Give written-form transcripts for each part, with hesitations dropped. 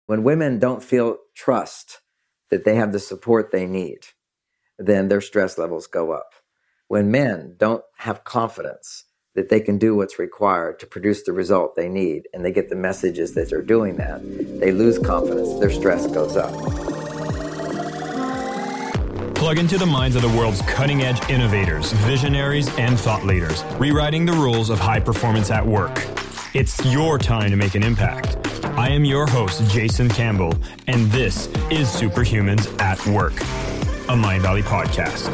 When women don't feel trust that they have the support they need, then their stress levels go up. When men don't have confidence that they can do what's required to produce the result they need, and they get the messages that they're doing that, they lose confidence, their stress goes up. Plug into the minds of the world's cutting-edge innovators, visionaries, and thought leaders, rewriting the rules of high performance at work. It's your time to make an impact. I am your host, Jason Campbell, and this is Superhumans at Work, a Mindvalley podcast.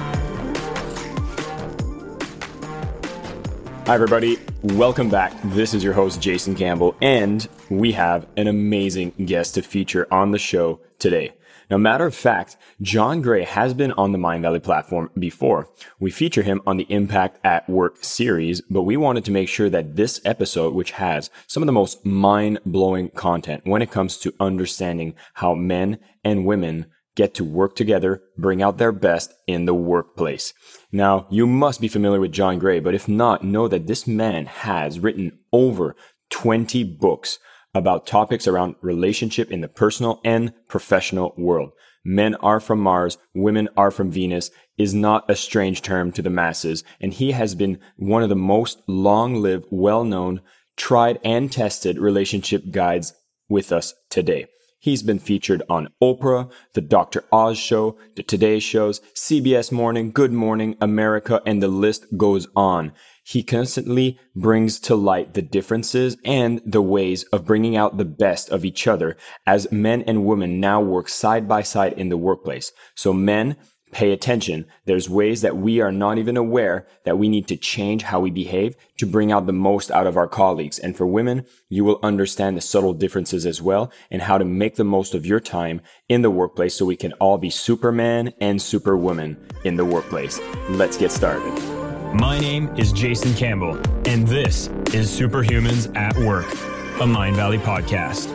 Hi, everybody. Welcome back. This is your host, Jason Campbell, and we have an amazing guest to feature on the show today. Now, matter of fact, John Gray has been on the Mindvalley platform before. We feature him on the Impact at Work series, but we wanted to make sure that this episode, which has some of the most mind-blowing content when it comes to understanding how men and women get to work together, bring out their best in the workplace. Now, you must be familiar with John Gray, but if not, know that this man has written over 20 books about topics around relationship in the personal and professional world. Men are from Mars, women are from Venus is not a strange term to the masses, and he has been one of the most long-lived, well-known, tried and tested relationship guides with us today. He's been featured on Oprah, The Dr. Oz Show, The Today Shows, CBS Morning, Good Morning America, and the list goes on. He constantly brings to light the differences and the ways of bringing out the best of each other as men and women now work side by side in the workplace. So men, pay attention. There's ways that we are not even aware that we need to change how we behave to bring out the most out of our colleagues. And for women, you will understand the subtle differences as well and how to make the most of your time in the workplace so we can all be Superman and Superwoman in the workplace. Let's get started. My name is Jason Campbell, and this is Superhumans at Work, a Mindvalley podcast.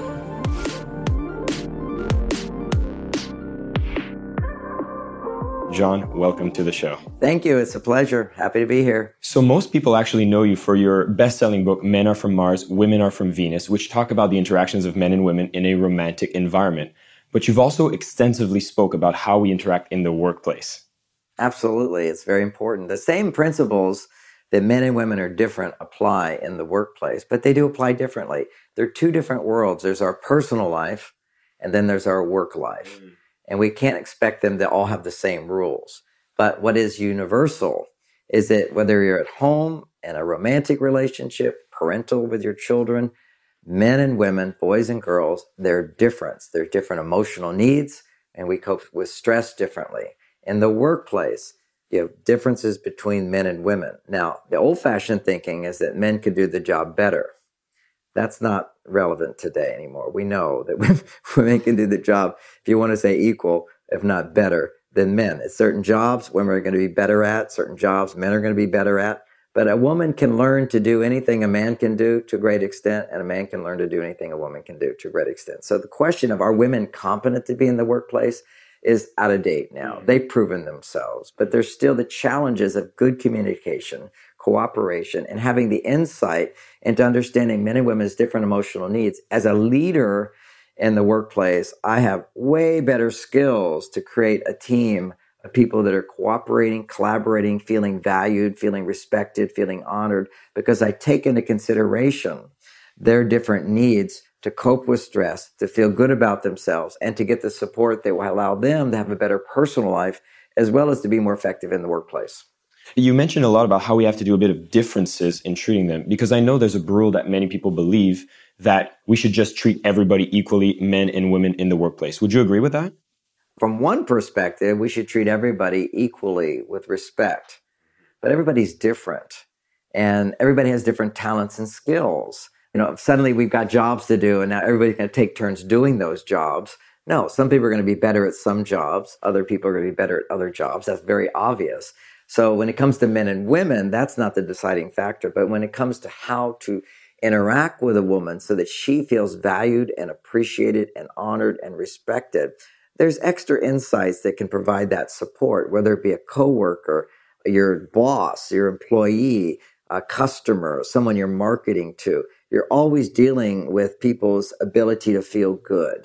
John, welcome to the show. Thank you. It's a pleasure. Happy to be here. So most people actually know you for your best-selling book, Men Are From Mars, Women Are From Venus, which talk about the interactions of men and women in a romantic environment. But you've also extensively spoke about how we interact in the workplace. Absolutely. It's very important. The same principles that men and women are different apply in the workplace, but they do apply differently. There are two different worlds. There's our personal life, and then there's our work life. And we can't expect them to all have the same rules. But what is universal is that whether you're at home, in a romantic relationship, parental with your children, men and women, boys and girls, they're different. There's different emotional needs, and we cope with stress differently. In the workplace, you have differences between men and women. Now, the old-fashioned thinking is that men can do the job better. That's not relevant today anymore. We know that women can do the job, if you want to say equal, if not better, than men. At certain jobs, women are going to be better at. Certain jobs, men are going to be better at. But a woman can learn to do anything a man can do to a great extent, and a man can learn to do anything a woman can do to a great extent. So the question of are women competent to be in the workplace is out of date now. They've proven themselves, but there's still the challenges of good communication, cooperation, and having the insight into understanding men and women's different emotional needs. As a leader in the workplace, I have way better skills to create a team of people that are cooperating, collaborating, feeling valued, feeling respected, feeling honored, because I take into consideration their different needs to cope with stress, to feel good about themselves, and to get the support that will allow them to have a better personal life, as well as to be more effective in the workplace. You mentioned a lot about how we have to do a bit of differences in treating them, because I know there's a rule that many people believe that we should just treat everybody equally, men and women in the workplace. Would you agree with that? From one perspective, we should treat everybody equally with respect, but everybody's different, and everybody has different talents and skills. You know, suddenly we've got jobs to do, and now everybody's going to take turns doing those jobs. No, some people are going to be better at some jobs. Other people are going to be better at other jobs. That's very obvious. So when it comes to men and women, that's not the deciding factor. But when it comes to how to interact with a woman so that she feels valued and appreciated and honored and respected, there's extra insights that can provide that support, whether it be a coworker, your boss, your employee, a customer, someone you're marketing to. You're always dealing with people's ability to feel good.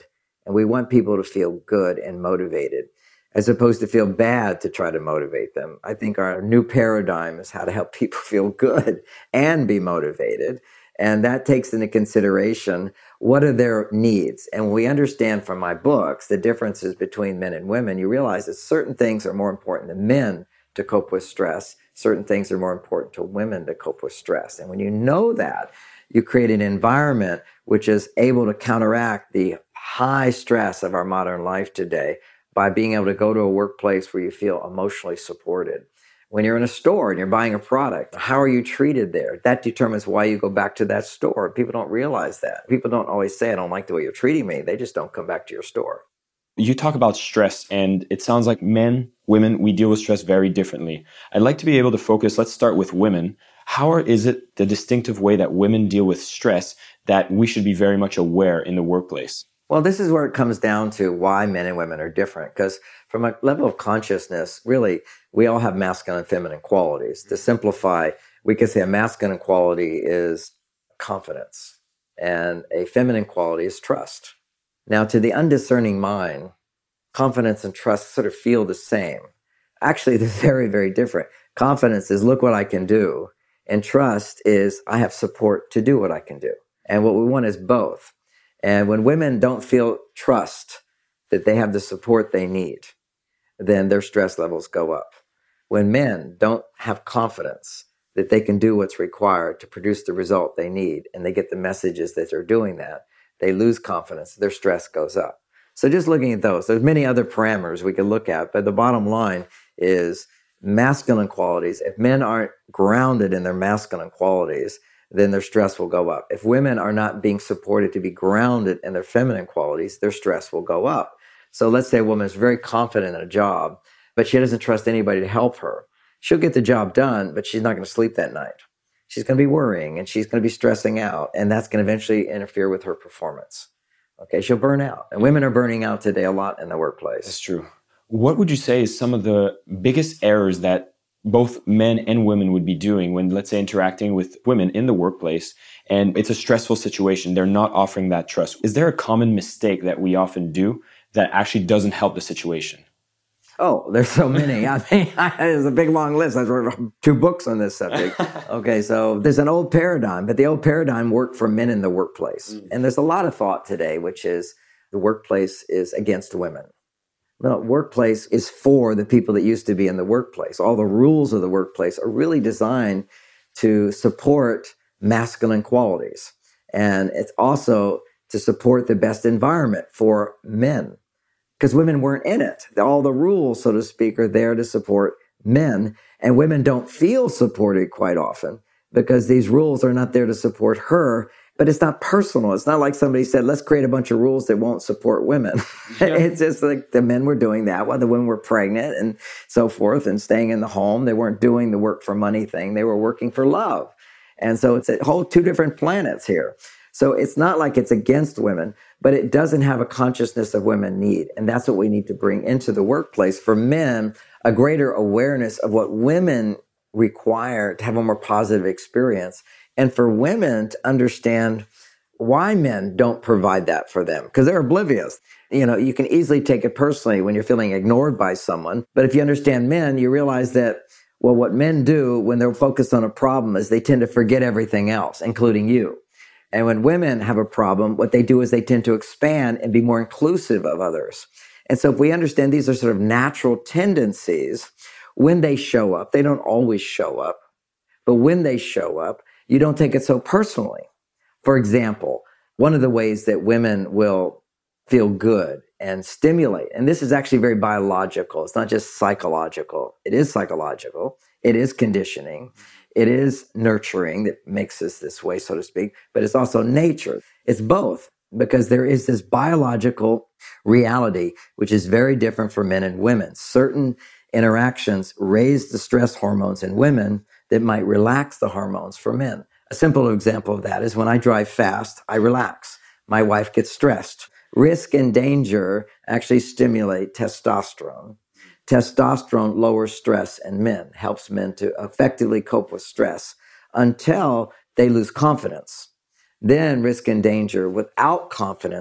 And we want people to feel good and motivated, as opposed to feel bad to try to motivate them. I think our new paradigm is how to help people feel good and be motivated. And that takes into consideration what are their needs. And when we understand from my books the differences between men and women, you realize that certain things are more important to men to cope with stress. Certain things are more important to women to cope with stress. And when you know that, you create an environment which is able to counteract the high stress of our modern life today by being able to go to a workplace where you feel emotionally supported. When you're in a store and you're buying a product, how are you treated there? That determines why you go back to that store. People don't realize that. People don't always say, I don't like the way you're treating me. They just don't come back to your store. You talk about stress, and it sounds like men, women, we deal with stress very differently. I'd like to be able to focus, let's start with women. How is it the distinctive way that women deal with stress that we should be very much aware in the workplace? Well, this is where it comes down to why men and women are different. Because from a level of consciousness, really, we all have masculine and feminine qualities. To simplify, we could say a masculine quality is confidence, and a feminine quality is trust. Now, to the undiscerning mind, confidence and trust sort of feel the same. Actually, they're very, very different. Confidence is, look what I can do. And trust is, I have support to do what I can do. And what we want is both. And when women don't feel trust that they have the support they need, then their stress levels go up. When men don't have confidence that they can do what's required to produce the result they need, and they get the messages that they're doing that, they lose confidence, their stress goes up. So just looking at those, there's many other parameters we could look at, but the bottom line is masculine qualities. If men aren't grounded in their masculine qualities, then their stress will go up. If women are not being supported to be grounded in their feminine qualities, their stress will go up. So let's say a woman is very confident in a job, but she doesn't trust anybody to help her. She'll get the job done, but she's not going to sleep that night. She's going to be worrying and she's going to be stressing out, and that's going to eventually interfere with her performance. Okay, she'll burn out. And women are burning out today a lot in the workplace. That's true. What would you say is some of the biggest errors that both men and women would be doing when, let's say, interacting with women in the workplace and it's a stressful situation, they're not offering that trust? Is there a common mistake that we often do that actually doesn't help the situation? Oh, there's so many. I mean, there's a big long list. I wrote 2 books on this subject. Okay, so there's an old paradigm, but the old paradigm worked for men in the workplace. And there's a lot of thought today, which is the workplace is against women. No, workplace is for the people that used to be in the workplace. All the rules of the workplace are really designed to support masculine qualities. And it's also to support the best environment for men, because women weren't in it. All the rules, so to speak, are there to support men, and women don't feel supported quite often because these rules are not there to support her. But it's not personal. It's not like somebody said, let's create a bunch of rules that won't support women. Yeah. It's just like the men were doing that while the women were pregnant and so forth and staying in the home. They weren't doing the work for money thing. They were working for love. And so it's a whole 2 different planets here. So it's not like it's against women, but it doesn't have a consciousness of women need. And that's what we need to bring into the workplace. For men, a greater awareness of what women require to have a more positive experience. And for women to understand why men don't provide that for them, because they're oblivious. You know, you can easily take it personally when you're feeling ignored by someone. But if you understand men, you realize that, well, what men do when they're focused on a problem is they tend to forget everything else, including you. And when women have a problem, what they do is they tend to expand and be more inclusive of others. And so if we understand these are sort of natural tendencies, when they show up, they don't always show up, but when they show up, you don't take it so personally. For example, one of the ways that women will feel good and stimulate, and this is actually very biological. It's not just psychological. It is psychological. It is conditioning. It is nurturing that makes us this way, so to speak, but it's also nature. It's both, because there is this biological reality, which is very different for men and women. Certain interactions raise the stress hormones in women that might relax the hormones for men. A simple example of that is when I drive fast, I relax. My wife gets stressed. Risk and danger actually stimulate testosterone. Testosterone lowers stress in men, helps men to effectively cope with stress until they lose confidence. Then risk and danger without confidence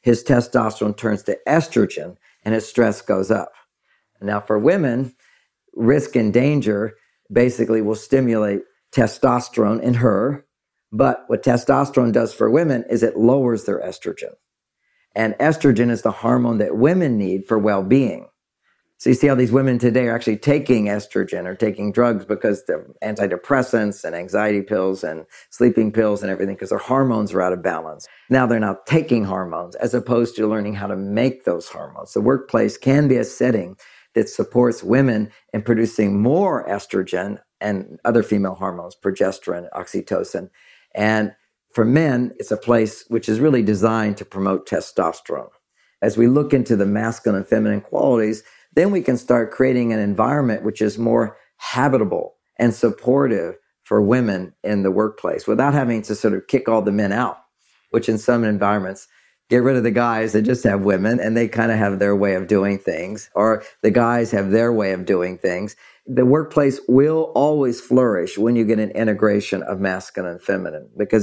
his testosterone turns to estrogen and his stress goes up. Now for women, risk and danger basically will stimulate testosterone in her. But what testosterone does for women is it lowers their estrogen. And estrogen is the hormone that women need for well-being. So you see how these women today are actually taking estrogen or taking drugs because they're antidepressants and anxiety pills and sleeping pills and everything because their hormones are out of balance. Now they're not taking hormones as opposed to learning how to make those hormones. The workplace can be a setting that supports women in producing more estrogen and other female hormones, progesterone, oxytocin. And for men, it's a place which is really designed to promote testosterone. As we look into the masculine and feminine qualities, then we can start creating an environment which is more habitable and supportive for women in the workplace without having to sort of kick all the men out, which in some environments, get rid of the guys that just have women and they kind of have their way of doing things, or the guys have their way of doing things. The workplace will always flourish when you get an integration of masculine and feminine, because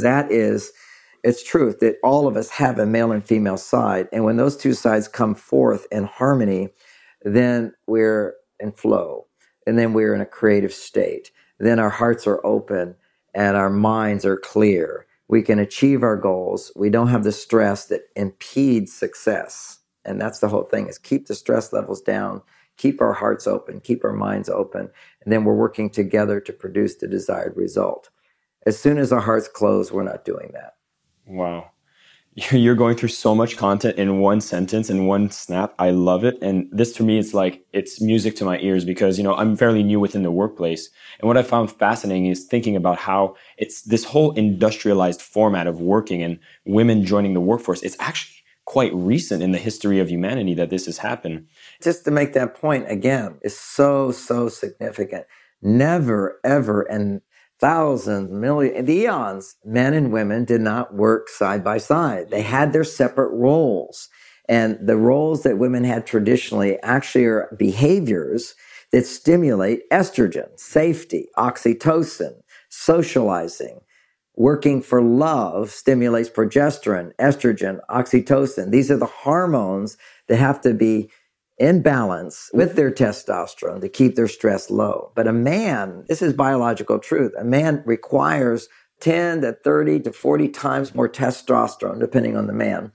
it's truth that all of us have a male and female side. And when those two sides come forth in harmony, then we're in flow. And then we're in a creative state. Then our hearts are open and our minds are clear. We can achieve our goals. We don't have the stress that impedes success. And that's the whole thing, is keep the stress levels down, keep our hearts open, keep our minds open, and then we're working together to produce the desired result. As soon as our hearts close, we're not doing that. Wow. You're going through so much content in one sentence, in one snap. I love it. And this to me, it's music to my ears because, I'm fairly new within the workplace. And what I found fascinating is thinking about how it's this whole industrialized format of working and women joining the workforce. It's actually quite recent in the history of humanity that this has happened. Just to make that point again, is so significant. Never, ever, and thousands, millions, the eons, men and women did not work side by side. They had their separate roles. And the roles that women had traditionally actually are behaviors that stimulate estrogen, safety, oxytocin, socializing. Working for love stimulates progesterone, estrogen, oxytocin. These are the hormones that have to be in balance with their testosterone to keep their stress low. But a man, this is biological truth, a man requires 10 to 30 to 40 times more testosterone, depending on the man,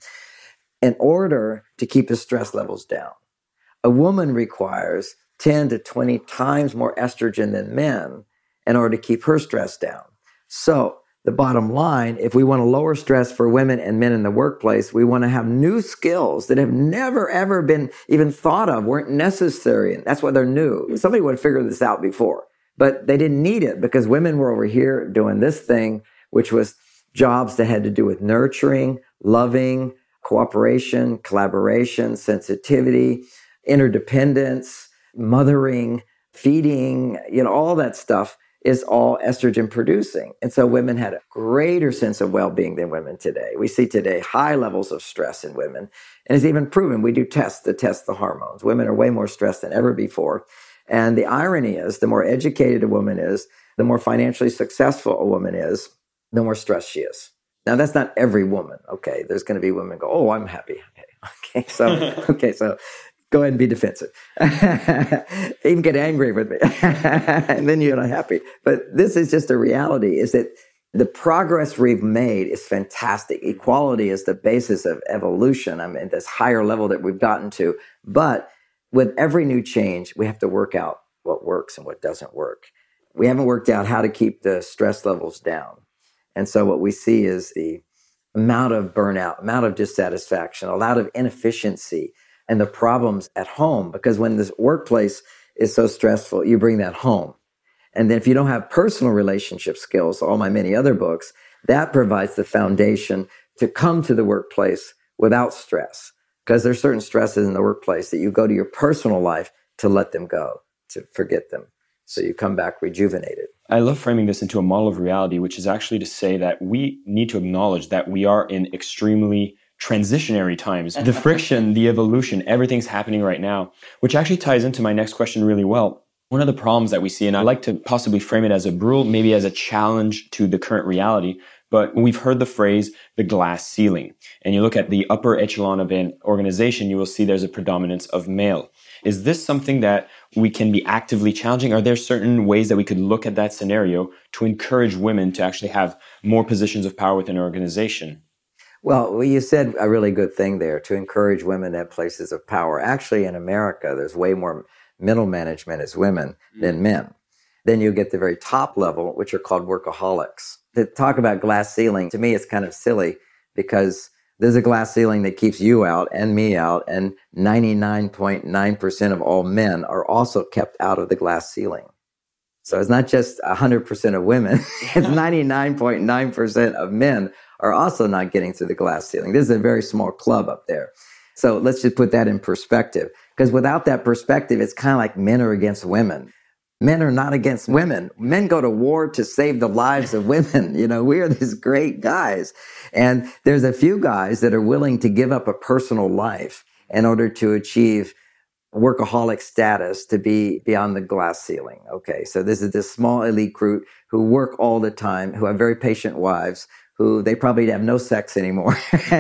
in order to keep his stress levels down. A woman requires 10 to 20 times more estrogen than men in order to keep her stress down. So the bottom line, if we want to lower stress for women and men in the workplace, we want to have new skills that have never, ever been even thought of, weren't necessary. And that's why they're new. Somebody would have figured this out before, but they didn't need it because women were over here doing this thing, which was jobs that had to do with nurturing, loving, cooperation, collaboration, sensitivity, interdependence, mothering, feeding, all that stuff is all estrogen producing. And so women had a greater sense of well-being than women today. We see today high levels of stress in women. And it's even proven, we do tests to test the hormones. Women are way more stressed than ever before. And the irony is, the more educated a woman is, the more financially successful a woman is, the more stressed she is. Now, that's not every woman, okay? There's going to be women go, oh, I'm happy. Okay, so go ahead and be defensive. Even get angry with me. And then you're not happy. But this is just a reality, is that the progress we've made is fantastic. Equality is the basis of evolution. I mean, this higher level that we've gotten to. But with every new change, we have to work out what works and what doesn't work. We haven't worked out how to keep the stress levels down. And so what we see is the amount of burnout, amount of dissatisfaction, a lot of inefficiency, and the problems at home. Because when this workplace is so stressful, you bring that home. And then if you don't have personal relationship skills, all my many other books, that provides the foundation to come to the workplace without stress. Because there's certain stresses in the workplace that you go to your personal life to let them go, to forget them. So you come back rejuvenated. I love framing this into a model of reality, which is actually to say that we need to acknowledge that we are in extremely transitionary times. The friction, the evolution, everything's happening right now, which actually ties into my next question really well. One of the problems that we see, and I like to possibly frame it as a rule, maybe as a challenge to the current reality, But we've heard the phrase the glass ceiling. And you look at the upper echelon of an organization, you will see there's a predominance of male. Is this something that we can be actively challenging? Are there certain ways that we could look at that scenario to encourage women to actually have more positions of power within an organization? Well, you said a really good thing there, to encourage women to have places of power. Actually, in America, there's way more middle management as women than men. Then you get the very top level, which are called workaholics. To talk about glass ceiling, to me, it's kind of silly because there's a glass ceiling that keeps you out and me out, and 99.9% of all men are also kept out of the glass ceiling. So it's not just 100% of women, it's 99.9% of men are also not getting through the glass ceiling. This is a very small club up there. So let's just put that in perspective, because without that perspective, it's kind of like men are against women. Men are not against women. Men go to war to save the lives of women. You know, we are these great guys. And there's a few guys that are willing to give up a personal life in order to achieve workaholic status, to be beyond the glass ceiling. Okay, so this is this small elite group who work all the time, who have very patient wives, who they probably have no sex anymore,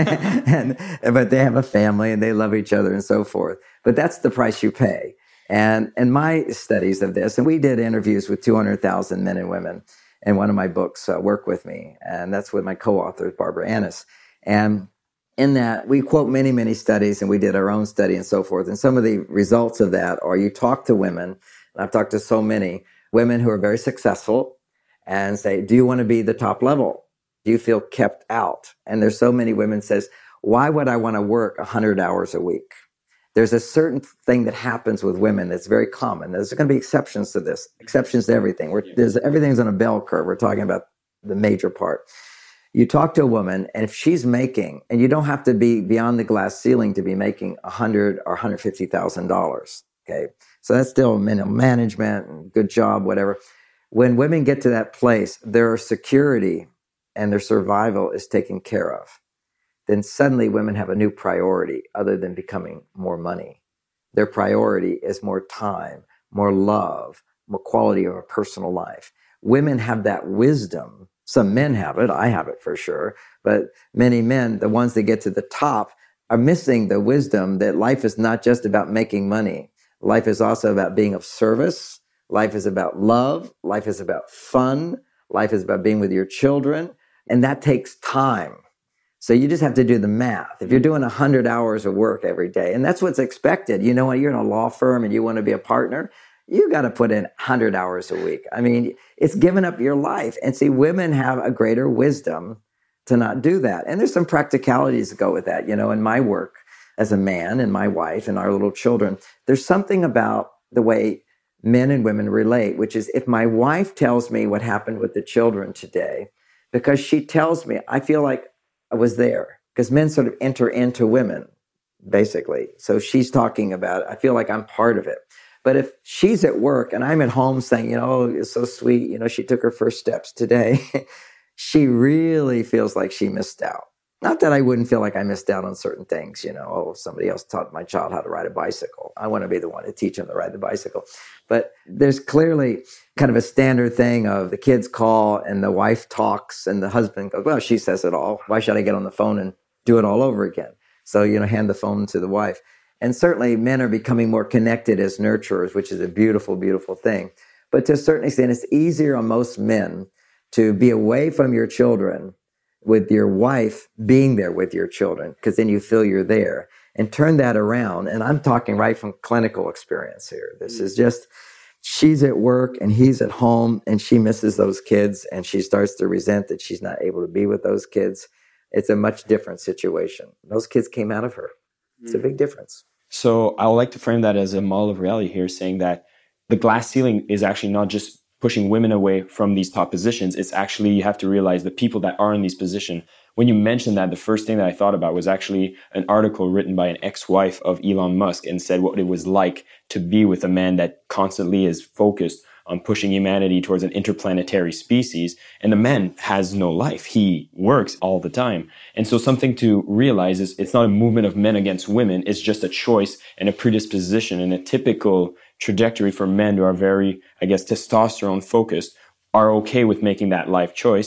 but they have a family and they love each other and so forth. But that's the price you pay. And in my studies of this, and we did interviews with 200,000 men and women in one of my books, Work With Me, and that's with my co-author, Barbara Annis. And in that, we quote many, many studies, and we did our own study and so forth. And some of the results of that are, you talk to women, and I've talked to so many women who are very successful, and say, do you want to be the top level? Do you feel kept out? And there's so many women says, why would I want to work 100 hours a week? There's a certain thing that happens with women that's very common. There's going to be exceptions to this, exceptions to everything. Everything's on a bell curve. We're talking about the major part. You talk to a woman, and if she's making, and you don't have to be beyond the glass ceiling to be making $100,000 or $150,000. Okay, so that's still minimum management and good job, whatever. When women get to that place, their security and their survival is taken care of. Then suddenly women have a new priority other than becoming more money. Their priority is more time, more love, more quality of a personal life. Women have that wisdom. Some men have it. I have it for sure. But many men, the ones that get to the top, are missing the wisdom that life is not just about making money. Life is also about being of service. Life is about love. Life is about fun. Life is about being with your children. And that takes time. So you just have to do the math. If you're doing 100 hours of work every day, and that's what's expected, you know what, you're in a law firm and you want to be a partner, you got to put in 100 hours a week. I mean, it's giving up your life. And see, women have a greater wisdom to not do that. And there's some practicalities that go with that. You know, in my work as a man and my wife and our little children, there's something about the way men and women relate, which is if my wife tells me what happened with the children today, because she tells me, I feel like I was there, because men sort of enter into women, basically. So she's talking about it. I feel like I'm part of it. But if she's at work and I'm at home saying, you know, oh, it's so sweet, you know, she took her first steps today, she really feels like she missed out. Not that I wouldn't feel like I missed out on certain things, you know, oh, somebody else taught my child how to ride a bicycle. I want to be the one to teach him to ride the bicycle. But there's clearly kind of a standard thing of the kids call and the wife talks and the husband goes, well, she says it all. Why should I get on the phone and do it all over again? So, you know, hand the phone to the wife. And certainly men are becoming more connected as nurturers, which is a beautiful, beautiful thing. But to a certain extent, it's easier on most men to be away from your children with your wife being there with your children, because then you feel you're there, and turn that around. And I'm talking right from clinical experience here. This is just, she's at work and he's at home and she misses those kids and she starts to resent that she's not able to be with those kids. It's a much different situation. Those kids came out of her. It's a big difference. So I would like to frame that as a model of reality here, saying that the glass ceiling is actually not just pushing women away from these top positions. It's actually, you have to realize the people that are in these positions. When you mentioned that, the first thing that I thought about was actually an article written by an ex-wife of Elon Musk, and said what it was like to be with a man that constantly is focused on pushing humanity towards an interplanetary species. And the man has no life. He works all the time. And so something to realize is it's not a movement of men against women. It's just a choice and a predisposition and a typical trajectory for men who are very, I guess, testosterone focused, are okay with making that life choice.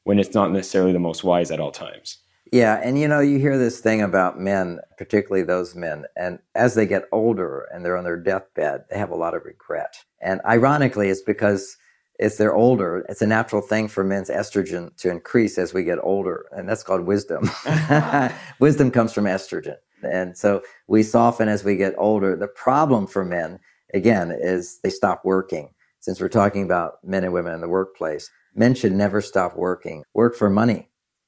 when it's not necessarily the most wise at all times. Yeah, and you hear this thing about men, particularly those men, and as they get older and they're on their deathbed, they have a lot of regret. And ironically, it's because as they're older, it's a natural thing for men's estrogen to increase as we get older, and that's called wisdom. Wisdom comes from estrogen. And so we soften as we get older. The problem for men, again, is they stop working. Since we're talking about men and women in the workplace, men should never stop working. Work for money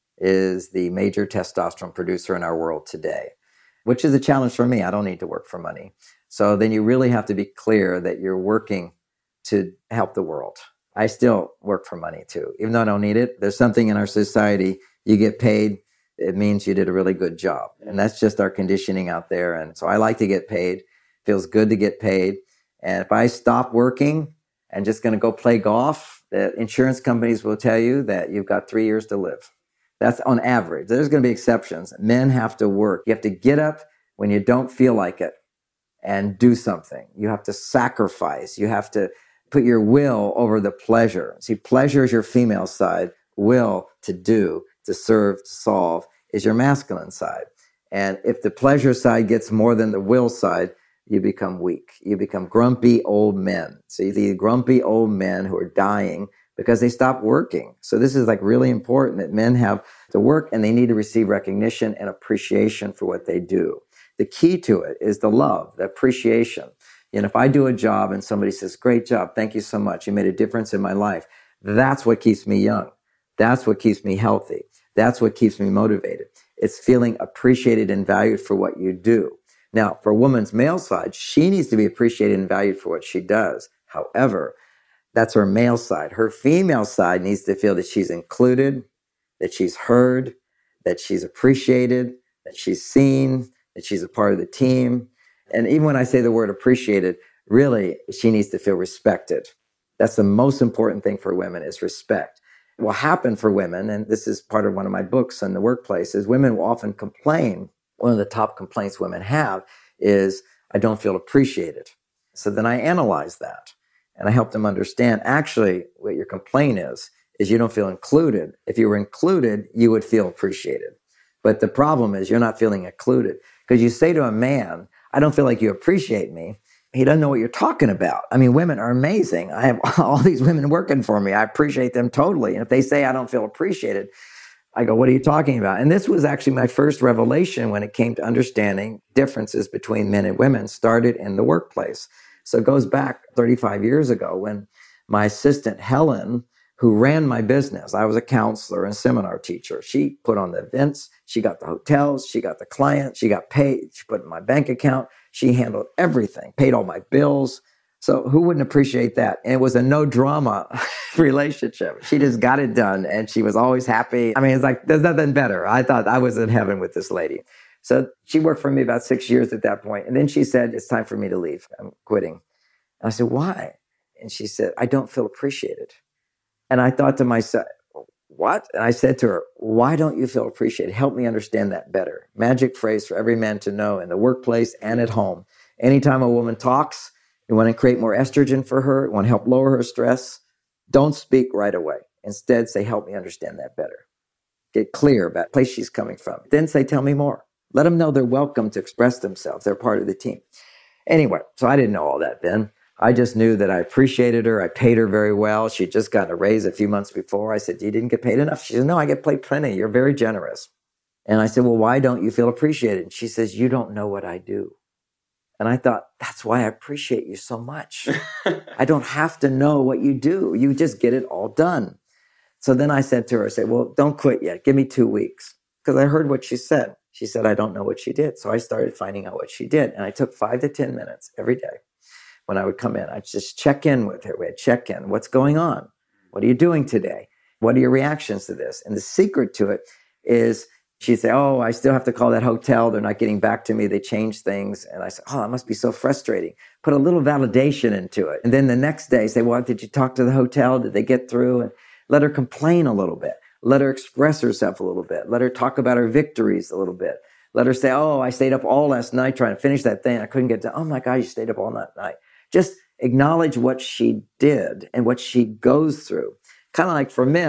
is the major testosterone producer in our world today, which is a challenge for me. I don't need to work for money. So then you really have to be clear that you're working to help the world. I still work for money too, even though I don't need it. There's something in our society, you get paid, it means you did a really good job. And that's just our conditioning out there. And so I like to get paid. Feels good to get paid. And if I stop working and just going to go play golf, the insurance companies will tell you that you've got 3 years to live. That's on average. There's going to be exceptions. Men have to work. You have to get up when you don't feel like it and do something. You have to sacrifice. You have to put your will over the pleasure. See, pleasure is your female side. Will, to do, to serve, to solve, is your masculine side. And if the pleasure side gets more than the will side, you become weak. You become grumpy old men. So you see grumpy old men who are dying because they stop working. So this is like really important that men have to work and they need to receive recognition and appreciation for what they do. The key to it is the love, the appreciation. And if I do a job and somebody says, great job, thank you so much, you made a difference in my life, that's what keeps me young. That's what keeps me healthy. That's what keeps me motivated. It's feeling appreciated and valued for what you do. Now, for a woman's male side, she needs to be appreciated and valued for what she does. However, that's her male side. Her female side needs to feel that she's included, that she's heard, that she's appreciated, that she's seen, that she's a part of the team. And even when I say the word appreciated, really, she needs to feel respected. That's the most important thing for women is respect. What will happen for women, and this is part of one of my books in the workplace, is women will often complain. One of the top complaints women have is, I don't feel appreciated. So then I analyze that and I help them understand actually what your complaint is you don't feel included. If you were included, you would feel appreciated. But the problem is you're not feeling included because you say to a man, I don't feel like you appreciate me. He doesn't know what you're talking about. I mean, women are amazing. I have all these women working for me. I appreciate them totally. And if they say I don't feel appreciated, I go, what are you talking about? And this was actually my first revelation when it came to understanding differences between men and women started in the workplace. So it goes back 35 years ago when my assistant, Helen, who ran my business, I was a counselor and seminar teacher. She put on the events. She got the hotels. She got the clients. She got paid. She put in my bank account. She handled everything, paid all my bills. So who wouldn't appreciate that? And it was a no drama relationship. She just got it done and she was always happy. I mean, it's like, there's nothing better. I thought I was in heaven with this lady. So she worked for me about 6 years at that point. And then she said, it's time for me to leave. I'm quitting. And I said, why? And she said, I don't feel appreciated. And I thought to myself, what? And I said to her, why don't you feel appreciated? Help me understand that better. Magic phrase for every man to know in the workplace and at home. Anytime a woman talks, you want to create more estrogen for her, you want to help lower her stress, don't speak right away. Instead, say, help me understand that better. Get clear about the place she's coming from. Then say, tell me more. Let them know they're welcome to express themselves. They're part of the team. Anyway, so I didn't know all that then. I just knew that I appreciated her. I paid her very well. She'd just gotten a raise a few months before. I said, you didn't get paid enough? She said, no, I get paid plenty. You're very generous. And I said, well, why don't you feel appreciated? And she says, you don't know what I do. And I thought, that's why I appreciate you so much. I don't have to know what you do. You just get it all done. So then I said to her, I said, well, don't quit yet. Give me 2 weeks. Because I heard what she said. She said, I don't know what she did. So I started finding out what she did. And I took 5 to 10 minutes every day. When I would come in, I'd just check in with her. We'd check in. What's going on? What are you doing today? What are your reactions to this? And the secret to it is she'd say, oh, I still have to call that hotel. They're not getting back to me. They changed things. And I said, oh, that must be so frustrating. Put a little validation into it. And then the next day say, well, did you talk to the hotel? Did they get through? And let her complain a little bit. Let her express herself a little bit. Let her talk about her victories a little bit. Let her say, oh, I stayed up all last night trying to finish that thing. I couldn't get done. Oh my God, you stayed up all night. Just acknowledge what she did and what she goes through. Kind of like for men,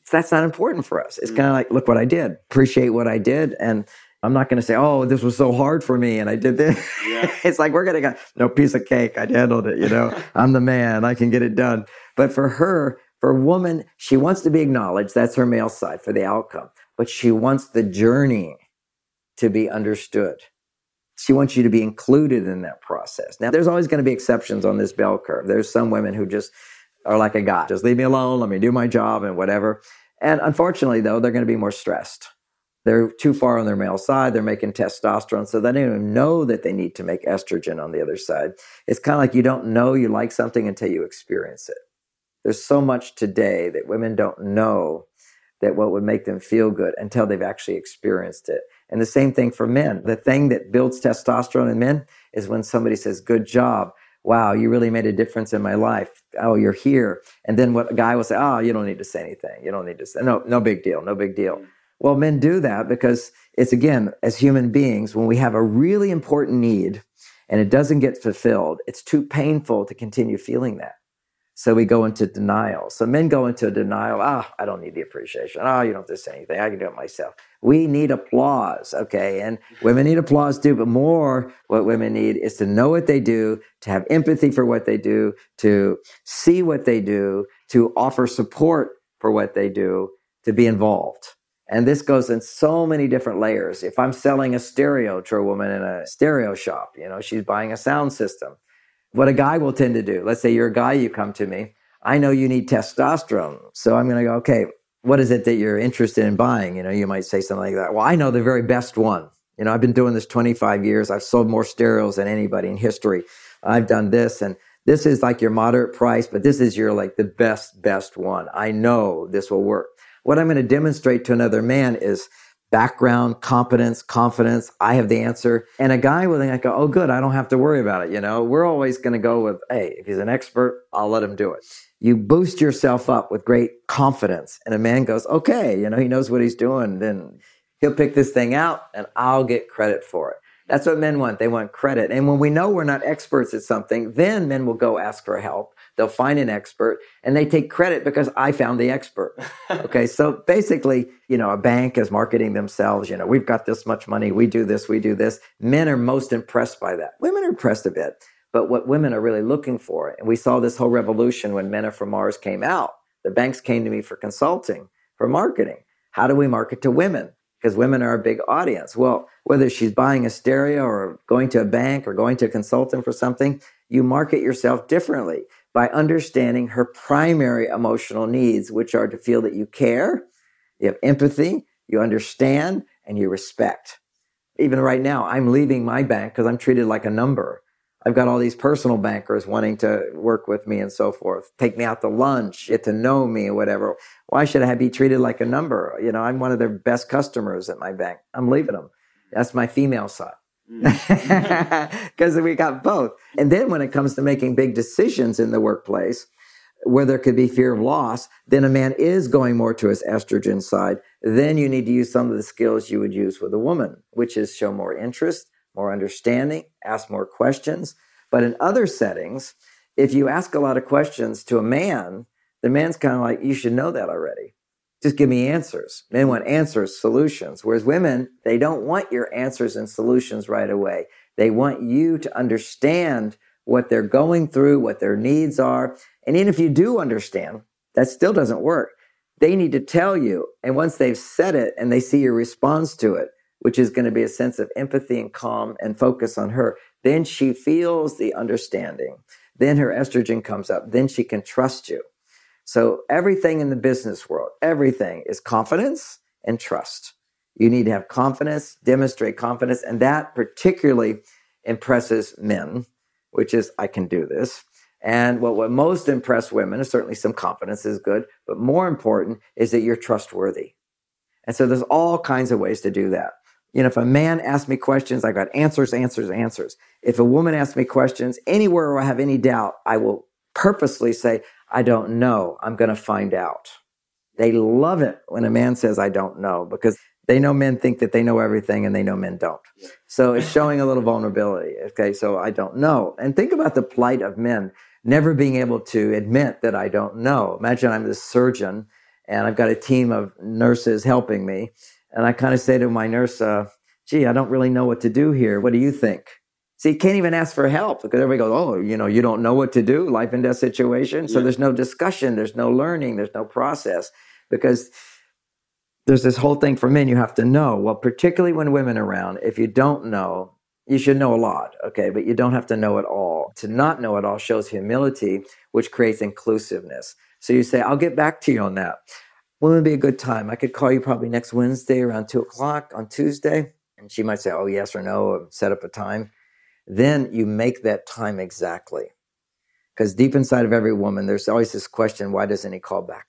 That's not important for us. It's kind of like, look what I did, appreciate what I did. And I'm not going to say, oh, this was so hard for me and I did this. Yeah. It's like, we're going to go, no, piece of cake. I handled it. I'm the man. I can get it done. But for her, for a woman, she wants to be acknowledged. That's her male side for the outcome. But she wants the journey to be understood. She wants you to be included in that process. Now, there's always going to be exceptions on this bell curve. There's some women who just are like a guy. Just leave me alone. Let me do my job and whatever. And unfortunately, though, they're going to be more stressed. They're too far on their male side. They're making testosterone. So they don't even know that they need to make estrogen on the other side. It's kind of like you don't know you like something until you experience it. There's so much today that women don't know that what would make them feel good until they've actually experienced it. And the same thing for men. The thing that builds testosterone in men is when somebody says, good job. Wow, you really made a difference in my life. Oh, you're here. And then what a guy will say, oh, you don't need to say anything. You don't need to say, no big deal, no big deal. Well, men do that because it's, again, as human beings, when we have a really important need and it doesn't get fulfilled, it's too painful to continue feeling that. So we go into denial. So men go into denial. I don't need the appreciation. You don't have to say anything. I can do it myself. We need applause, okay? And women need applause too, but more what women need is to know what they do, to have empathy for what they do, to see what they do, to offer support for what they do, to be involved. And this goes in so many different layers. If I'm selling a stereo to a woman in a stereo shop, she's buying a sound system. What a guy will tend to do, let's say you're a guy, you come to me, I know you need testosterone. So I'm going to go, okay, what is it that you're interested in buying? You might say something like that. Well, I know the very best one. I've been doing this 25 years. I've sold more stereos than anybody in history. I've done this, and this is like your moderate price, but this is your like the best one. I know this will work. What I'm going to demonstrate to another man is background, competence, confidence. I have the answer. And a guy will think, oh, good, I don't have to worry about it. We're always going to go with, hey, if he's an expert, I'll let him do it. You boost yourself up with great confidence. And a man goes, okay, he knows what he's doing. Then he'll pick this thing out and I'll get credit for it. That's what men want. They want credit. And when we know we're not experts at something, then men will go ask for help. They'll find an expert and they take credit because I found the expert. Okay. So basically, a bank is marketing themselves. We've got this much money. We do this, we do this. Men are most impressed by that. Women are impressed a bit, but what women are really looking for, and we saw this whole revolution when Men Are From Mars came out. The banks came to me for consulting, for marketing. How do we market to women? Because women are a big audience. Well, whether she's buying a stereo or going to a bank or going to a consultant for something, you market yourself differently by understanding her primary emotional needs, which are to feel that you care, you have empathy, you understand, and you respect. Even right now, I'm leaving my bank because I'm treated like a number. I've got all these personal bankers wanting to work with me and so forth, take me out to lunch, get to know me or whatever. Why should I be treated like a number? I'm one of their best customers at my bank. I'm leaving them. That's my female side. Because we got both. And then when it comes to making big decisions in the workplace, where there could be fear of loss, then a man is going more to his estrogen side. Then you need to use some of the skills you would use with a woman, which is show more interest, more understanding, ask more questions. But in other settings, if you ask a lot of questions to a man, the man's kind of like, you should know that already. Just give me answers. Men want answers, solutions. Whereas women, they don't want your answers and solutions right away. They want you to understand what they're going through, what their needs are. And even if you do understand, that still doesn't work. They need to tell you. And once they've said it and they see your response to it, which is going to be a sense of empathy and calm and focus on her, then she feels the understanding. Then her estrogen comes up. Then she can trust you. So everything in the business world, everything is confidence and trust. You need to have confidence, demonstrate confidence, and that particularly impresses men, which is, I can do this. And what most impress women is certainly some confidence is good, but more important is that you're trustworthy. And so there's all kinds of ways to do that. If a man asks me questions, I got answers. If a woman asks me questions, anywhere where I have any doubt, I will purposely say, I don't know. I'm going to find out. They love it when a man says, I don't know, because they know men think that they know everything and they know men don't. So it's showing a little vulnerability. Okay, so I don't know. And think about the plight of men never being able to admit that I don't know. Imagine I'm the surgeon and I've got a team of nurses helping me. And I kind of say to my nurse, gee, I don't really know what to do here. What do you think? See, you can't even ask for help because everybody goes, oh, you don't know what to do, life and death situation. So there's no discussion, there's no learning, there's no process, because there's this whole thing for men you have to know. Well, particularly when women are around, if you don't know, you should know a lot, okay? But you don't have to know it all. To not know it all shows humility, which creates inclusiveness. So you say, I'll get back to you on that. When would be a good time? I could call you probably next Wednesday around 2:00 on Tuesday. And she might say, oh, yes or no, or set up a time. Then you make that time exactly. Because deep inside of every woman, there's always this question, why doesn't he call back?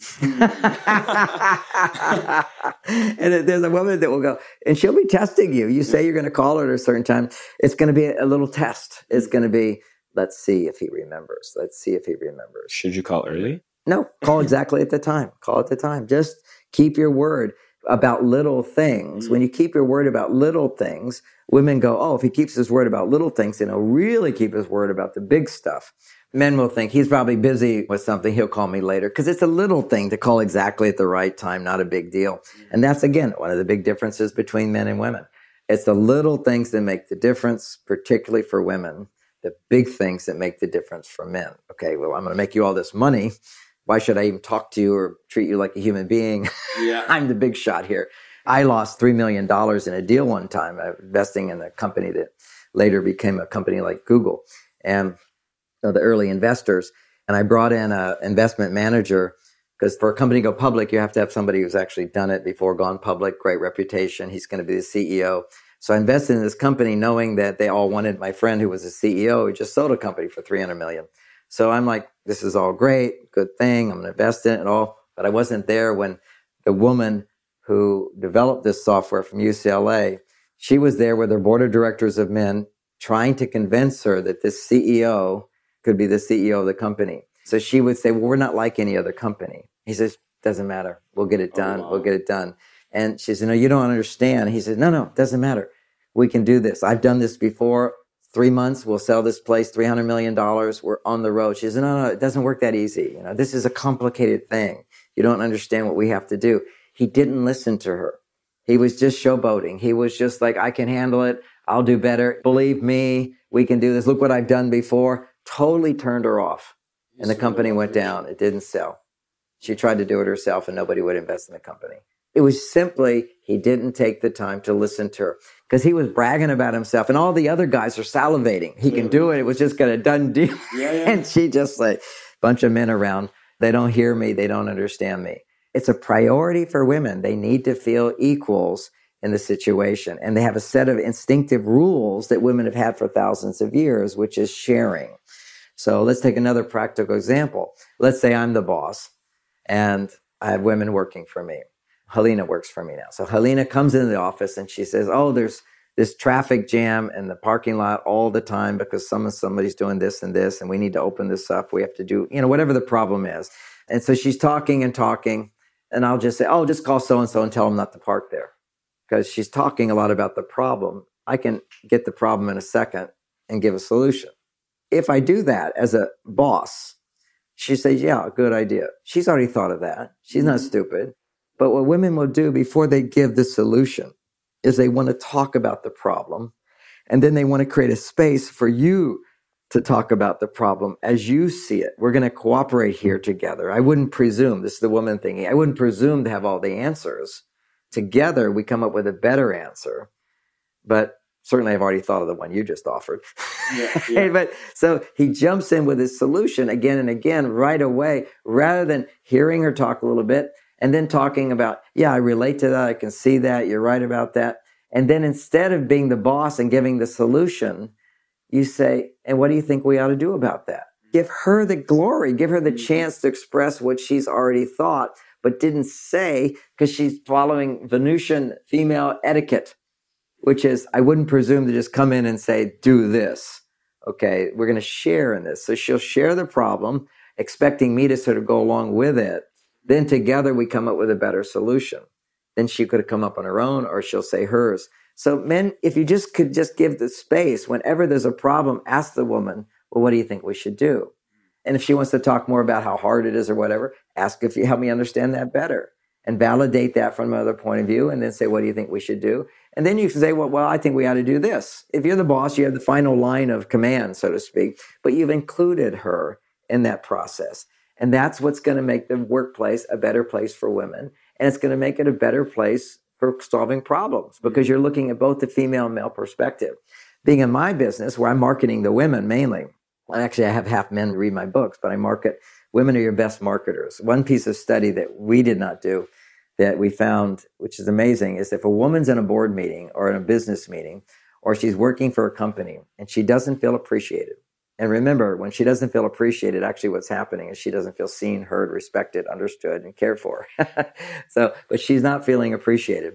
And there's a woman that will go, and she'll be testing you. You say you're going to call her at a certain time. It's going to be a little test. It's going to be, let's see if he remembers. Let's see if he remembers. Should you call early? No, call exactly at the time. Call at the time. Just keep your word about little things. When you keep your word about little things, women go, oh, if he keeps his word about little things, then he'll really keep his word about the big stuff. Men will think he's probably busy with something. He'll call me later because it's a little thing to call exactly at the right time, not a big deal. And that's, again, one of the big differences between men and women. It's the little things that make the difference, particularly for women, the big things that make the difference for men. Okay, well, I'm going to make you all this money. Why should I even talk to you or treat you like a human being? Yeah. I'm the big shot here. I lost $3 million in a deal one time, investing in a company that later became a company like Google. And the early investors. And I brought in an investment manager because for a company to go public, you have to have somebody who's actually done it before, gone public, great reputation. He's going to be the CEO. So I invested in this company knowing that they all wanted my friend who was a CEO who just sold a company for $300 million. So I'm like, this is all great, good thing. I'm going to invest in it and all. But I wasn't there when the woman who developed this software from UCLA, she was there with her board of directors of men trying to convince her that this CEO could be the CEO of the company. So she would say, well, we're not like any other company. He says, doesn't matter. We'll get it done. Oh, wow. We'll get it done. And she said, no, you don't understand. He said, no, doesn't matter. We can do this. I've done this before. 3 months, we'll sell this place, $300 million. We're on the road. She said, no, it doesn't work that easy. This is a complicated thing. You don't understand what we have to do. He didn't listen to her. He was just showboating. He was just like, I can handle it. I'll do better. Believe me, we can do this. Look what I've done before. Totally turned her off. And the company went down. It didn't sell. She tried to do it herself and nobody would invest in the company. It was simply, he didn't take the time to listen to her because he was bragging about himself and all the other guys are salivating. He can do it. It was just a done deal. Yeah. And she just like, bunch of men around. They don't hear me. They don't understand me. It's a priority for women. They need to feel equals in the situation. And they have a set of instinctive rules that women have had for thousands of years, which is sharing. So let's take another practical example. Let's say I'm the boss and I have women working for me. Helena works for me now. So Helena comes into the office and she says, oh, there's this traffic jam in the parking lot all the time because somebody's doing this and this, and we need to open this up. We have to do, whatever the problem is. And so she's talking, and I'll just say, oh, just call so-and-so and tell them not to park there. Because she's talking a lot about the problem. I can get the problem in a second and give a solution. If I do that as a boss, she says, yeah, good idea. She's already thought of that. She's not stupid. But what women will do before they give the solution is they want to talk about the problem. And then they want to create a space for you to talk about the problem as you see it. We're going to cooperate here together. I wouldn't presume, this is the woman thinking, I wouldn't presume to have all the answers. Together, we come up with a better answer. But certainly I've already thought of the one you just offered. Yeah. But so he jumps in with his solution again and again right away, rather than hearing her talk a little bit and then talking about, yeah, I relate to that. I can see that. You're right about that. And then instead of being the boss and giving the solution, you say, and what do you think we ought to do about that? Give her the glory. Give her the chance to express what she's already thought, but didn't say, because she's following Venusian female etiquette, which is, I wouldn't presume to just come in and say, do this. Okay, we're going to share in this. So she'll share the problem, expecting me to sort of go along with it. Then together we come up with a better solution. Then she could have come up on her own, or she'll say hers. So men, if you could give the space, whenever there's a problem, ask the woman, well, what do you think we should do? And if she wants to talk more about how hard it is or whatever, ask if you help me understand that better and validate that from another point of view. And then say, what do you think we should do? And then you can say, well, I think we ought to do this. If you're the boss, you have the final line of command, so to speak, but you've included her in that process. And that's what's going to make the workplace a better place for women. And it's going to make it a better place for solving problems because you're looking at both the female and male perspective. Being in my business where I'm marketing the women mainly, actually I have half men read my books, but I market women are your best marketers. One piece of study that we did not do that we found, which is amazing, is if a woman's in a board meeting or in a business meeting, or she's working for a company and she doesn't feel appreciated. And remember, when she doesn't feel appreciated, actually what's happening is she doesn't feel seen, heard, respected, understood, and cared for. But she's not feeling appreciated.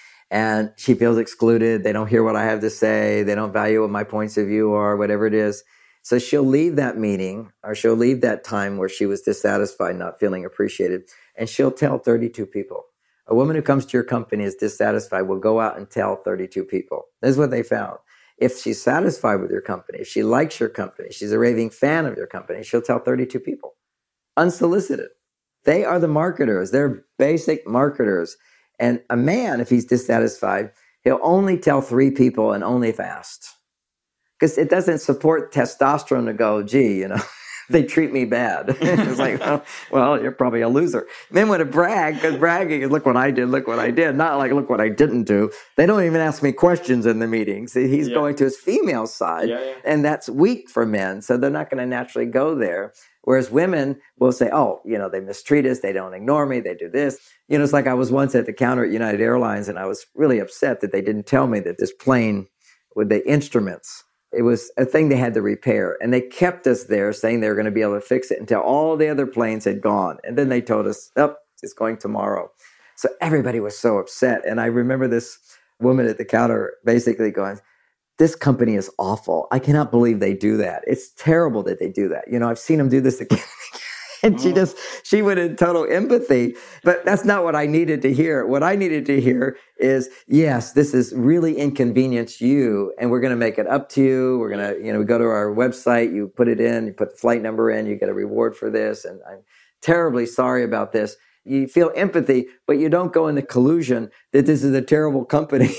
And she feels excluded. They don't hear what I have to say. They don't value what my points of view are, whatever it is. So she'll leave that meeting or she'll leave that time where she was dissatisfied, not feeling appreciated, and she'll tell 32 people. A woman who comes to your company is dissatisfied will go out and tell 32 people. This is what they found. If she's satisfied with your company, if she likes your company, she's a raving fan of your company, she'll tell 32 people. Unsolicited. They are the marketers. They're basic marketers. And a man, if he's dissatisfied, he'll only tell 3 people and only if asked. Because it doesn't support testosterone to go, gee, they treat me bad. It's like, well, you're probably a loser. Men want to brag, because bragging is look what I did, not like look what I didn't do. They don't even ask me questions in the meetings. He's going to his female side, and that's weak for men, so they're not going to naturally go there. Whereas women will say, they mistreat us, they don't ignore me, they do this. It's like I was once at the counter at United Airlines, and I was really upset that they didn't tell me that this plane with the instruments, it was a thing they had to repair. And they kept us there saying they were going to be able to fix it until all the other planes had gone. And then they told us, it's going tomorrow. So everybody was so upset. And I remember this woman at the counter basically going, this company is awful. I cannot believe they do that. It's terrible that they do that. I've seen them do this again. And she went in total empathy, but that's not what I needed to hear. What I needed to hear is, yes, this is really inconvenienced you, and we're going to make it up to you. We're going to, we go to our website, you put it in, you put the flight number in, you get a reward for this, and I'm terribly sorry about this. You feel empathy, but you don't go into collusion that this is a terrible company.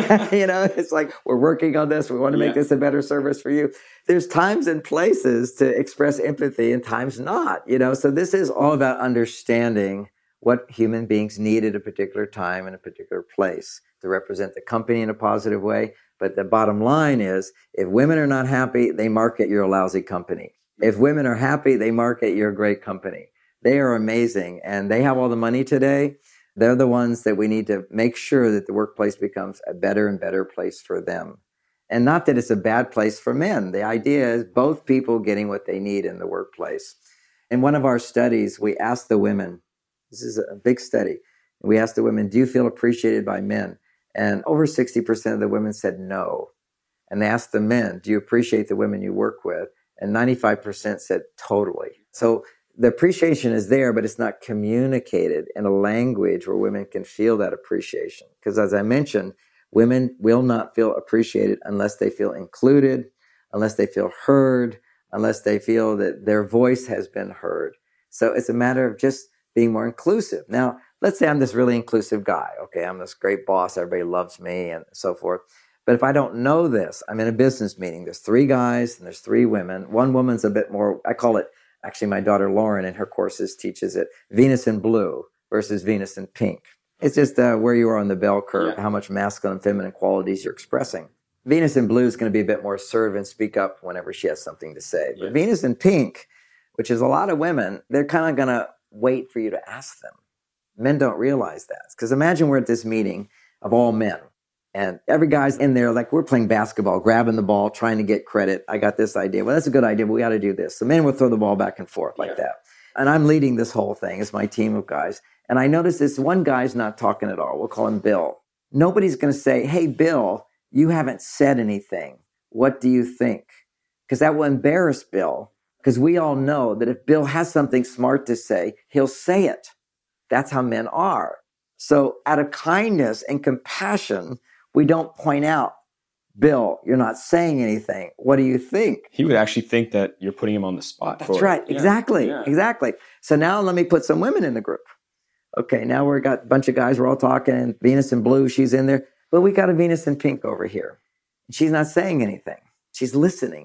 It's like, we're working on this. We want to make this a better service for you. There's times and places to express empathy and times not, So this is all about understanding what human beings need at a particular time in a particular place to represent the company in a positive way. But the bottom line is, if women are not happy, they market you're a lousy company. If women are happy, they market you're a great company. They are amazing, and they have all the money today. They're the ones that we need to make sure that the workplace becomes a better and better place for them. And not that it's a bad place for men. The idea is both people getting what they need in the workplace. In one of our studies, we asked the women, this is a big study, we asked the women, do you feel appreciated by men? And over 60% of the women said no. And they asked the men, do you appreciate the women you work with? And 95% said totally. So the appreciation is there, but it's not communicated in a language where women can feel that appreciation. Because as I mentioned, women will not feel appreciated unless they feel included, unless they feel heard, unless they feel that their voice has been heard. So it's a matter of just being more inclusive. Now, let's say I'm this really inclusive guy. Okay, I'm this great boss. Everybody loves me and so forth. But if I don't know this, I'm in a business meeting. There's 3 guys and there's 3 women. One woman's a bit more, I call it, actually, my daughter Lauren in her courses teaches it, Venus in blue versus Venus in pink. It's just where you are on the bell curve, how much masculine and feminine qualities you're expressing. Venus in blue is going to be a bit more assertive and speak up whenever she has something to say. But Venus in pink, which is a lot of women, they're kind of going to wait for you to ask them. Men don't realize that. Because imagine we're at this meeting of all men. And every guy's in there like we're playing basketball, grabbing the ball, trying to get credit. I got this idea. Well, that's a good idea, but we got to do this. So men will throw the ball back and forth like that. And I'm leading this whole thing as my team of guys. And I notice this one guy's not talking at all. We'll call him Bill. Nobody's going to say, hey, Bill, you haven't said anything. What do you think? Because that will embarrass Bill. Because we all know that if Bill has something smart to say, he'll say it. That's how men are. So out of kindness and compassion, we don't point out Bill, you're not saying anything. What do you think? He would actually think that you're putting him on the spot. That's right. Yeah. Exactly. So now let me put some women in the group. Okay, now we've got a bunch of guys. We're all talking. And Venus in blue, she's in there. But we got a Venus in pink over here. She's not saying anything. She's listening.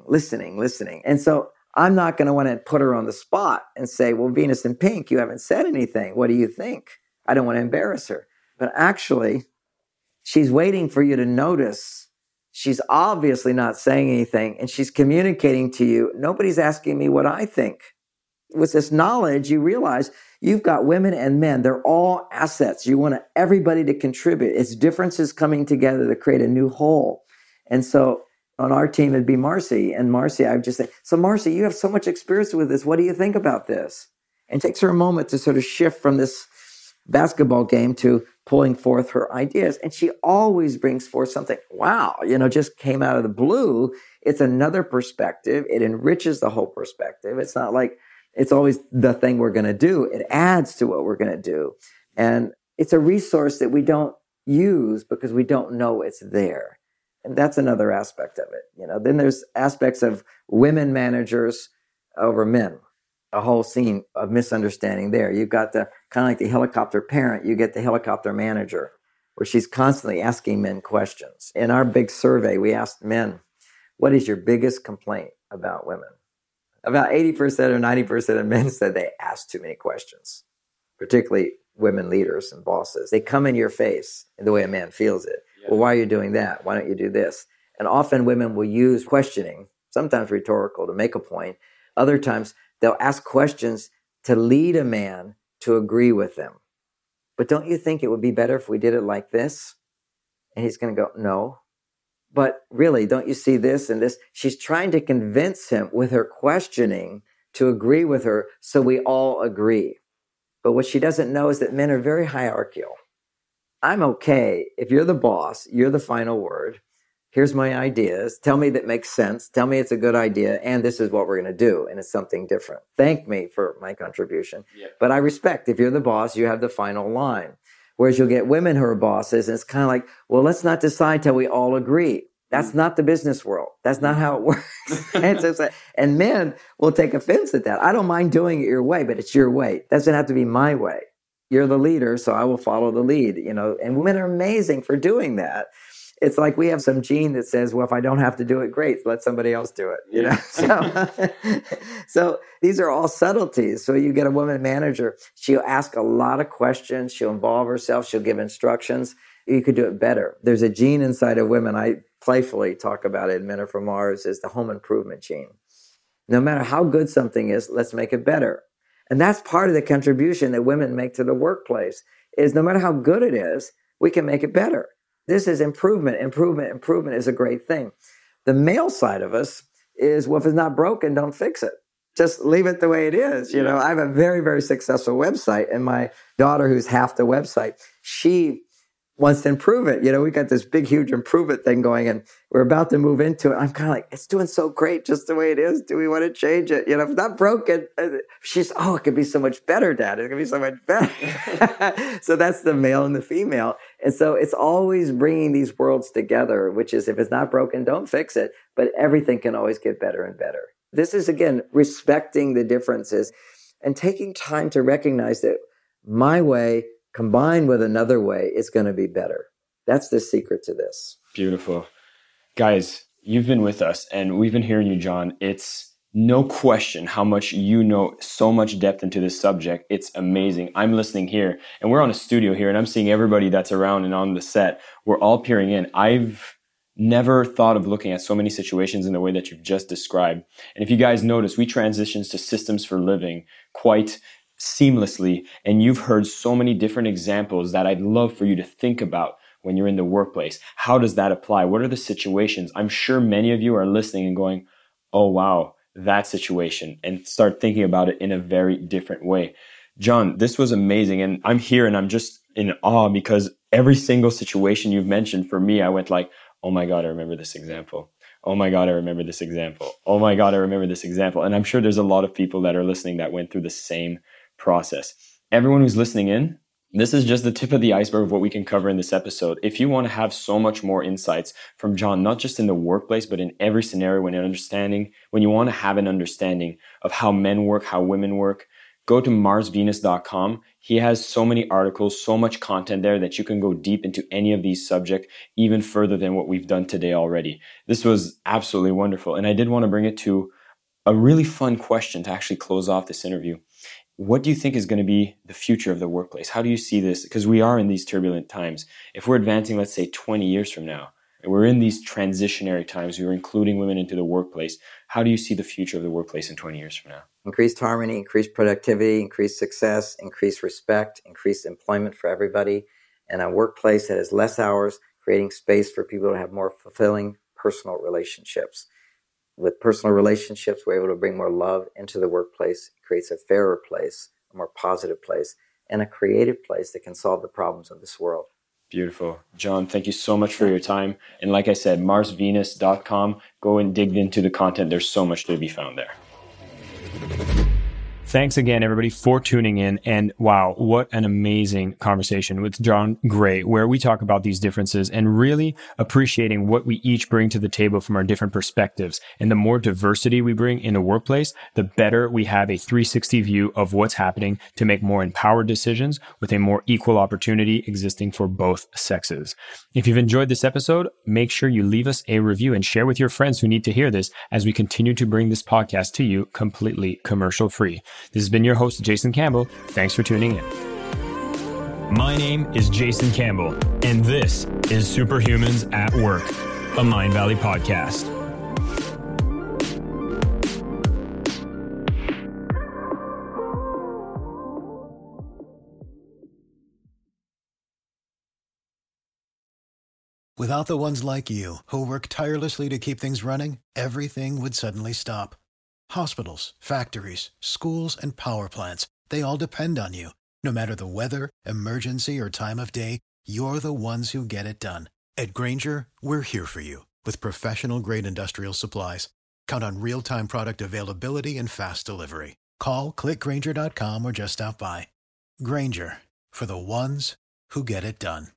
And so I'm not going to want to put her on the spot and say, well, Venus in pink, you haven't said anything. What do you think? I don't want to embarrass her. But actually, she's waiting for you to notice. She's obviously not saying anything, and she's communicating to you. Nobody's asking me what I think. With this knowledge, you realize you've got women and men. They're all assets. You want everybody to contribute. It's differences coming together to create a new whole. And so on our team, it'd be Marcy. And Marcy, I would just say, so Marcy, you have so much experience with this. What do you think about this? And it takes her a moment to sort of shift from this basketball game to pulling forth her ideas. And she always brings forth something, wow, just came out of the blue. It's another perspective. It enriches the whole perspective. It's not like it's always the thing we're going to do. It adds to what we're going to do. And it's a resource that we don't use because we don't know it's there. And that's another aspect of it. Then there's aspects of women managers over men. A whole scene of misunderstanding there. You've got the kind of like the helicopter parent, you get the helicopter manager, where she's constantly asking men questions. In our big survey, we asked men, what is your biggest complaint about women? About 80% or 90% of men said they ask too many questions, particularly women leaders and bosses. They come in your face in the way a man feels it. Yeah. Well, why are you doing that? Why don't you do this? And often women will use questioning, sometimes rhetorical, to make a point. Other times, they'll ask questions to lead a man to agree with them. But don't you think it would be better if we did it like this? And he's going to go, no. But really, don't you see this and this? She's trying to convince him with her questioning to agree with her so we all agree. But what she doesn't know is that men are very hierarchical. I'm okay. If you're the boss, you're the final word. Here's my ideas. Tell me that makes sense. Tell me it's a good idea. And this is what we're going to do. And it's something different. Thank me for my contribution. Yeah. But I respect if you're the boss, you have the final line. Whereas you'll get women who are bosses. And it's kind of like, well, let's not decide till we all agree. That's not the business world. That's not how it works. And men will take offense at that. I don't mind doing it your way, but it's your way. It doesn't have to be my way. You're the leader, so I will follow the lead. And women are amazing for doing that. It's like we have some gene that says, well, if I don't have to do it, great, let somebody else do it. So these are all subtleties. So you get a woman manager, she'll ask a lot of questions, she'll involve herself, she'll give instructions. You could do it better. There's a gene inside of women, I playfully talk about it in Men Are From Mars, is the home improvement gene. No matter how good something is, let's make it better. And that's part of the contribution that women make to the workplace, is no matter how good it is, we can make it better. This is improvement. Improvement is a great thing. The male side of us is, well, if it's not broken, don't fix it. Just leave it the way it is. I have a very, very successful website, and my daughter, who's half the website, she wants to improve it. We got this big, huge improvement thing going, and we're about to move into it. I'm kind of like, it's doing so great just the way it is. Do we want to change it? If it's not broken, she's, it could be so much better, Dad. It could be so much better. So that's the male and the female. And so it's always bringing these worlds together, which is, if it's not broken, don't fix it. But everything can always get better and better. This is, again, respecting the differences and taking time to recognize that my way combined with another way is going to be better. That's the secret to this. Beautiful. Guys, you've been with us and we've been hearing you, John. It's no question how much you know, so much depth into this subject. It's amazing. I'm listening here and we're on a studio here and I'm seeing everybody that's around and on the set. We're all peering in. I've never thought of looking at so many situations in the way that you've just described. And if you guys notice, we transitioned to systems for living quite seamlessly, and you've heard so many different examples that I'd love for you to think about when you're in the workplace. How does that apply? What are the situations? I'm sure many of you are listening and going, oh wow, that situation, and start thinking about it in a very different way. John, this was amazing, and I'm here and I'm just in awe because every single situation you've mentioned, for me, I went like, oh my God, I remember this example. Oh my God, I remember this example. Oh my God, I remember this example. And I'm sure there's a lot of people that are listening that went through the same process. Everyone who's listening in, This is just the tip of the iceberg of what we can cover in this episode. If you want to have so much more insights from John, not just in the workplace, but in every scenario, when you want to have an understanding of how men work, how women work, go to marsvenus.com. He has so many articles, so much content there that you can go deep into any of these subjects, even further than what we've done today already. This was absolutely wonderful. And I did want to bring it to a really fun question to actually close off this interview. What do you think is going to be the future of the workplace? How do you see this? Because we are in these turbulent times. If we're advancing, let's say 20 years from now, and we're in these transitionary times, we're including women into the workplace. How do you see the future of the workplace in 20 years from now? Increased harmony, increased productivity, increased success, increased respect, increased employment for everybody, and a workplace that has less hours, creating space for people to have more fulfilling personal relationships. With personal relationships, we're able to bring more love into the workplace. It creates a fairer place, a more positive place, and a creative place that can solve the problems of this world. Beautiful. John, thank you so much for your time. And like I said, marsvenus.com, go and dig into the content. There's so much to be found there. Thanks again, everybody, for tuning in. And wow, what an amazing conversation with John Gray, where we talk about these differences and really appreciating what we each bring to the table from our different perspectives. And the more diversity we bring in the workplace, the better we have a 360 view of what's happening to make more empowered decisions with a more equal opportunity existing for both sexes. If you've enjoyed this episode, make sure you leave us a review and share with your friends who need to hear this as we continue to bring this podcast to you completely commercial free. This has been your host, Jason Campbell. Thanks for tuning in. My name is Jason Campbell, and this is Superhumans at Work, a Mindvalley podcast. Without the ones like you, who work tirelessly to keep things running, everything would suddenly stop. Hospitals, factories, schools, and power plants, they all depend on you. No matter the weather, emergency, or time of day, you're the ones who get it done. At Grainger, we're here for you with professional-grade industrial supplies. Count on real-time product availability and fast delivery. Call, click Grainger.com, or just stop by. Grainger, for the ones who get it done.